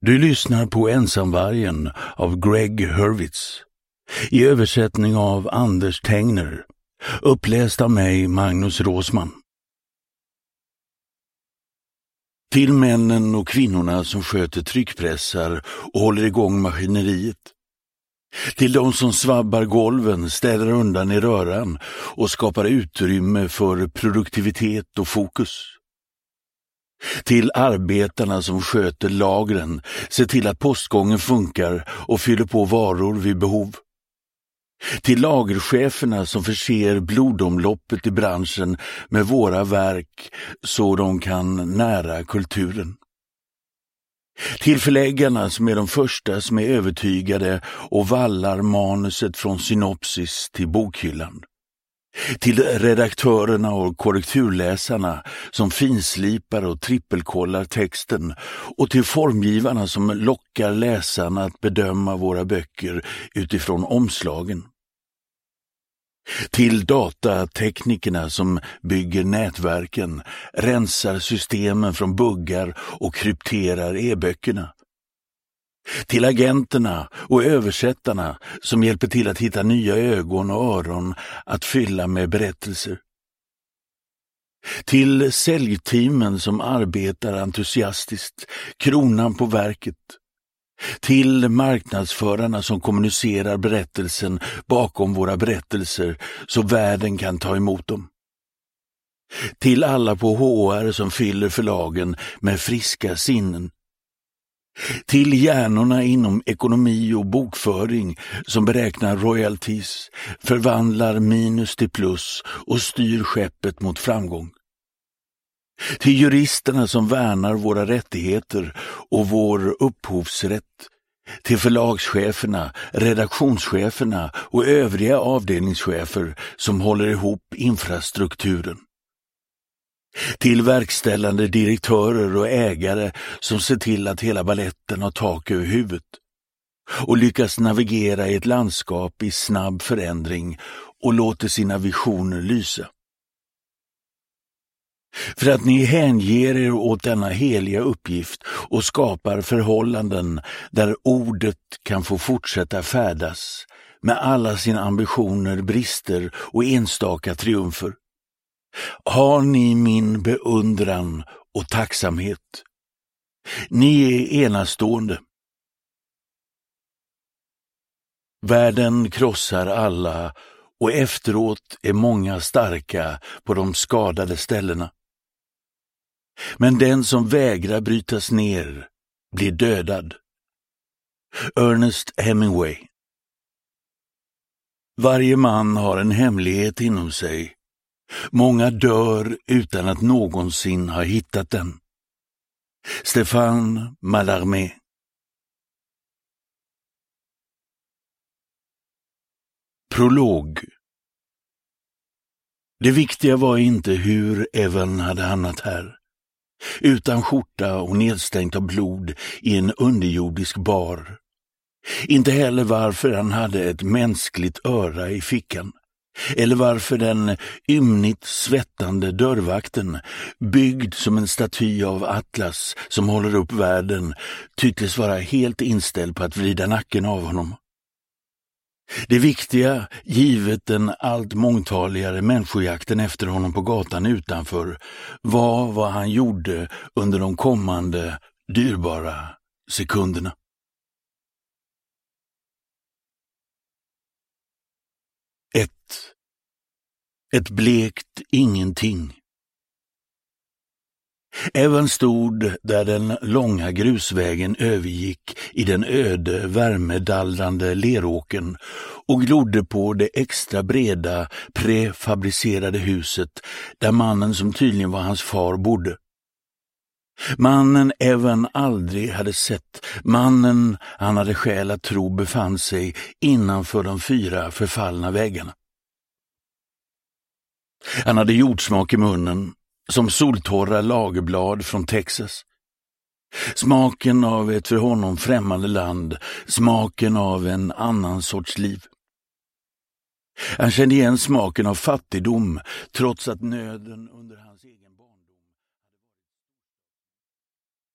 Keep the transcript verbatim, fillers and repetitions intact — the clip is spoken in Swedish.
Du lyssnar på Ensamvargen av Greg Hurwitz, i översättning av Anders Tengner, uppläst av mig, Magnus Råsman. Till männen och kvinnorna som sköter tryckpressar och håller igång maskineriet. Till de som svabbar golven, ställer undan i röran och skapar utrymme för produktivitet och fokus. Till arbetarna som sköter lagren, ser till att postgången funkar och fyller på varor vid behov. Till lagercheferna som förser blodomloppet i branschen med våra verk så de kan nära kulturen. Till förläggarna som är de första som är övertygade och vallar manuset från synopsis till bokhyllan. Till redaktörerna och korrekturläsarna som finslipar och trippelkollar texten och till formgivarna som lockar läsarna att bedöma våra böcker utifrån omslagen. Till datateknikerna som bygger nätverken, rensar systemen från buggar och krypterar e-böckerna. Till agenterna och översättarna som hjälper till att hitta nya ögon och öron att fylla med berättelser. Till säljteamen som arbetar entusiastiskt, kronan på verket. Till marknadsförarna som kommunicerar berättelsen bakom våra berättelser så världen kan ta emot dem. Till alla på H R som fyller förlagen med friska sinnen. Till hjärnorna inom ekonomi och bokföring som beräknar royalties, förvandlar minus till plus och styr skeppet mot framgång. Till juristerna som värnar våra rättigheter och vår upphovsrätt. Till förlagscheferna, redaktionscheferna och övriga avdelningschefer som håller ihop infrastrukturen. Till verkställande direktörer och ägare som ser till att hela balletten har tak över huvudet och lyckas navigera i ett landskap i snabb förändring och låter sina visioner lysa. För att ni hänger er åt denna heliga uppgift och skapar förhållanden där ordet kan få fortsätta färdas med alla sina ambitioner, brister och enstaka triumfer. Har ni min beundran och tacksamhet. Ni är enastående. Världen krossar alla och efteråt är många starka på de skadade ställena. Men den som vägrar brytas ner blir dödad. Ernest Hemingway. Varje man har en hemlighet inom sig. Många dör utan att någonsin ha hittat den. Stéphane Mallarmé. Prolog. Det viktiga var inte hur Evan hade hamnat här. Utan skjorta och nedstänkt av blod i en underjordisk bar. Inte heller varför han hade ett mänskligt öra i fickan. Eller varför den ymnigt svettande dörrvakten, byggd som en staty av Atlas som håller upp världen, tycktes vara helt inställd på att vrida nacken av honom. Det viktiga, givet den allt mångtaligare människojakten efter honom på gatan utanför, var vad han gjorde under de kommande, dyrbara sekunderna. ett. Ett blekt ingenting. Evan stod där den långa grusvägen övergick i den öde, värmedallrande leråken och glodde på det extra breda, prefabricerade huset där mannen som tydligen var hans far bodde. Mannen Evan aldrig hade sett, mannen han hade skäl att tro befann sig innanför de fyra förfallna väggarna. Han hade jordsmak i munnen, som soltorra lagerblad från Texas. Smaken av ett för honom främmande land, smaken av en annan sorts liv. Han kände igen smaken av fattigdom, trots att nöden under hans